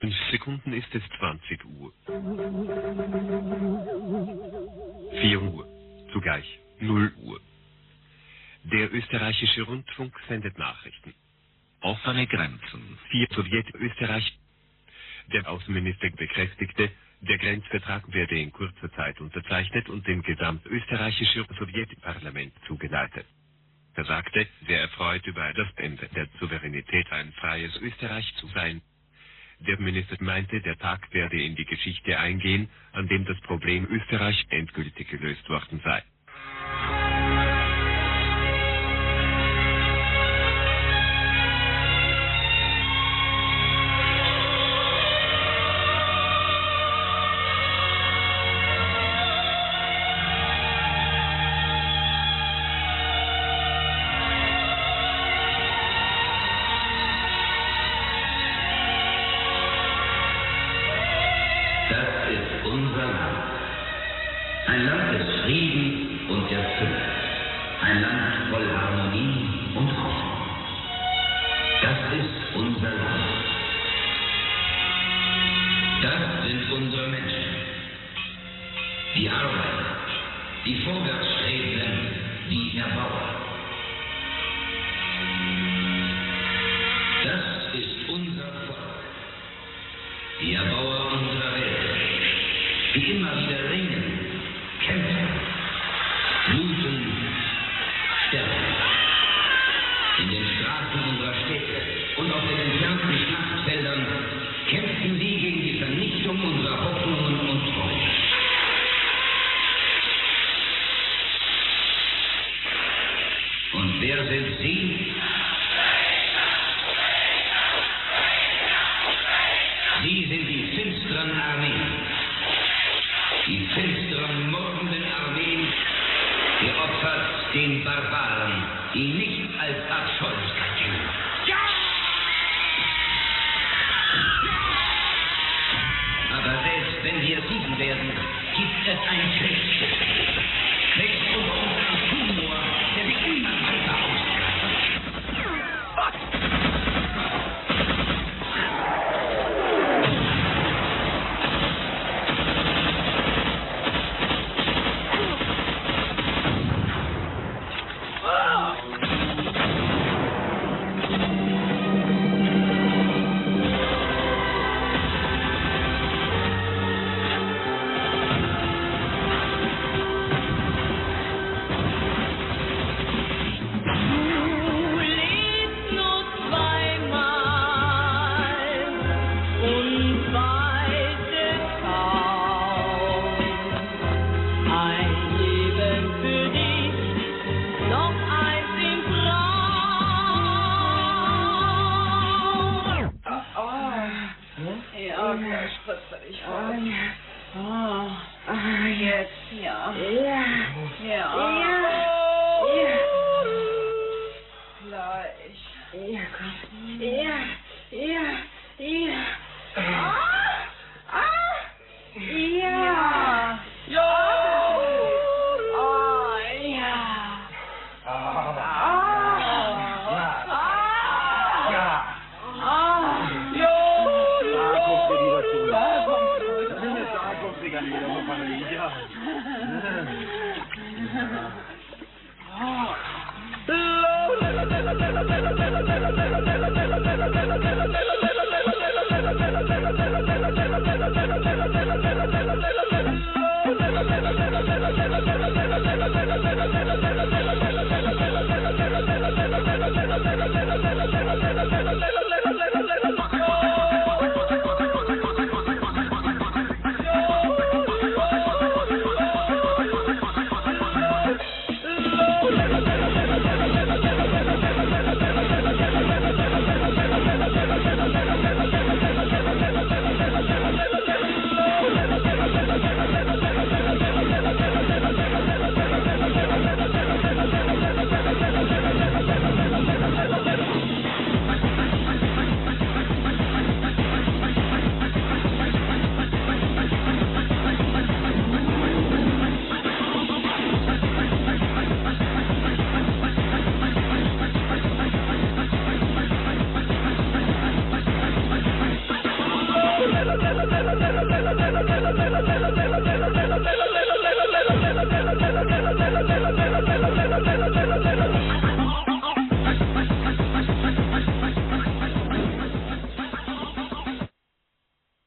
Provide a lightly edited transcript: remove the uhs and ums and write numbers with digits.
5 Sekunden ist es 20 Uhr. 4 Uhr. Zugleich 0 Uhr. Der österreichische Rundfunk sendet Nachrichten. Offene Grenzen. 4 Sowjetösterreich. Der Außenminister bekräftigte, der Grenzvertrag werde in kurzer Zeit unterzeichnet und dem gesamtösterreichischen Sowjetparlament zugeleitet. Er sagte, sehr erfreut über das Ende der Souveränität ein freies Österreich zu sein. Der Minister meinte, der Tag werde in die Geschichte eingehen, an dem das Problem Österreich endgültig gelöst worden sei. Das ist unser Land. Ein Land des Friedens und der Fülle. Ein Land voll Harmonie und Hoffnung. Das ist unser Land. Das sind unsere Menschen. Die Arbeiter, die Vorwärtsstrebenden, die Erbauer. Das ist unser Volk. Die Erbauer unserer Welt, die immer wieder ringen, kämpfen, bluten, sterben. In den Straßen unserer Städte und auf den entfernten Schlachtfeldern kämpfen sie gegen die Vernichtung unserer Hoffnungen und Träume. Und wer sind Sie? Sie sind die finsteren Armeen. Die finsteren, mordenden Armeen, geopfert den Barbaren, die nichts als Abscheulichkeit kennen. Ja! Aber selbst wenn wir siegen werden, gibt es ein Kriegsschiff. Wächst unter uns ein Tumor, der sich immer weiter ausbreitet. Jetzt, ja. Ja. Ja. Gleich. Ja, komm. Ja. Ja.